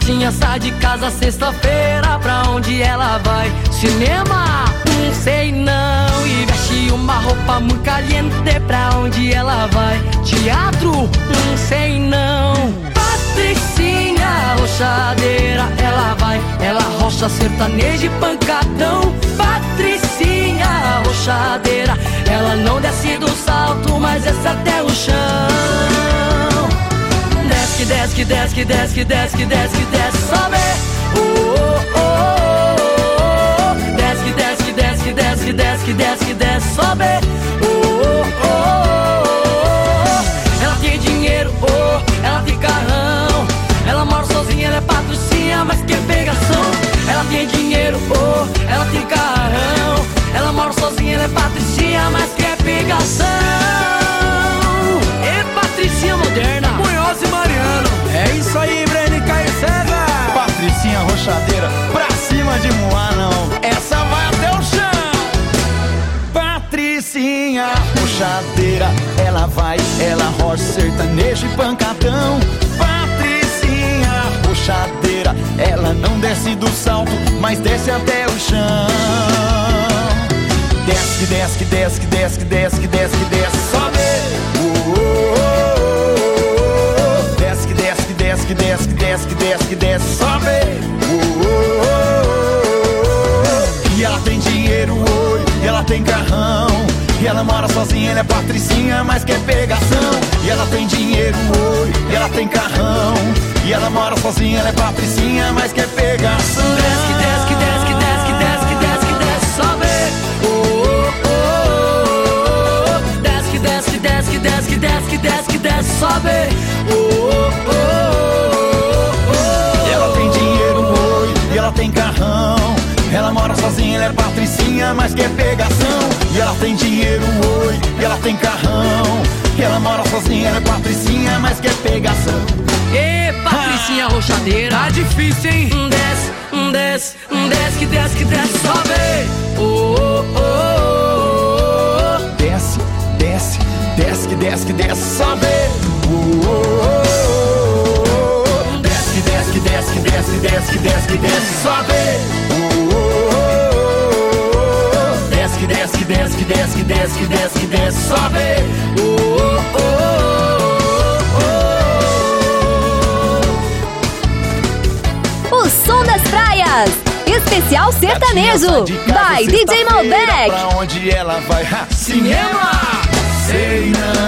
Patricinha sai de casa sexta-feira, pra onde ela vai? Cinema? Sei não. E veste uma roupa muito caliente, pra onde ela vai? Teatro? Sei não. Patricinha rochadeira, ela vai, ela rocha sertanejo e pancadão. Patricinha rochadeira, ela não desce do salto, mas desce até o chão. Desce, desce, desce, desce, desce, desce, desce, sobe. Desce, desce, desce, desce, desce, desce, desce, sobe. Ela tem dinheiro, ela tem carrão. Ela mora sozinha, ela é patricinha, mas que pegação. Ela tem dinheiro, ela tem carrão. Ela mora sozinha, ela é patricinha, mas que pegação. É Patricinha moderna, Munhoz e Mariano. É isso aí, Breno e Caio César. Patricinha rochadeira, pra cima de Moá não. Essa vai até o chão. Patricinha rochadeira, ela vai, ela rocha sertanejo e pancadão. Patricinha rochadeira, ela não desce do salto, mas desce até o chão. Desce, desce, desce, desce, desce, desce, desce, sobe. Desce, desce, desce, desce, desce, desce, desce, sobe. E ela tem dinheiro, e ela tem carrão. E ela mora sozinha, ela é patricinha, mas quer pegação. E ela tem dinheiro, e ela tem carrão. E ela mora sozinha, ela é patricinha, mas quer pegação. desce, desce, desce, desce, desce, desce, desce, sobe. Desce, desce, desce, desce, desce, desce, desce, sobe. E ela tem dinheiro, e ela tem carrão. Ela mora sozinha, ela é patricinha, mas quer pegação. E ela tem dinheiro, e ela tem carrão. E ela mora sozinha, ela é patricinha, mas quer pegação. Ê, Patricinha rochadeira, Tá difícil, hein? desce, desce, desce, que desce, que desce, sobe. Desce, desce, desce, que desce, que desce, sobe. Desce, que desce, que desce, que desce, que desce, que desce, que desce, sobe. Desce, que desce, que desce, que desce, que desce, que desce, que desce, sobe. O som das praias, especial sertanejo, by DJ Malbec. Pra onde ela vai? Cinema! Sei não.